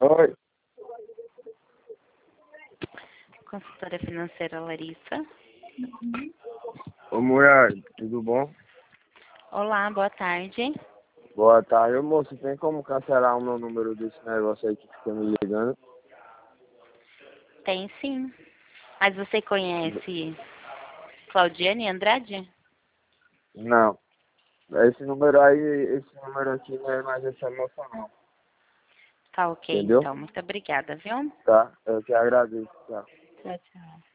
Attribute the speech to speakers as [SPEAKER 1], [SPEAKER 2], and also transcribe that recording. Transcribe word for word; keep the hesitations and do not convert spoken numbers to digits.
[SPEAKER 1] Oi,
[SPEAKER 2] Consultora financeira Larissa.
[SPEAKER 1] ô mulher, tudo bom?
[SPEAKER 2] Olá, boa tarde.
[SPEAKER 1] Boa tarde, ô moço, tem como cancelar o meu número desse negócio aí que fica me ligando?
[SPEAKER 2] Tem sim. Mas você conhece Claudiane Andrade?
[SPEAKER 1] Não, esse número aí, esse número aqui não é mais essa moça não,
[SPEAKER 2] Tá ok,
[SPEAKER 1] entendeu?
[SPEAKER 2] então. Muito obrigada, viu?
[SPEAKER 1] Tá, eu te agradeço, tá?
[SPEAKER 2] Tchau, tchau.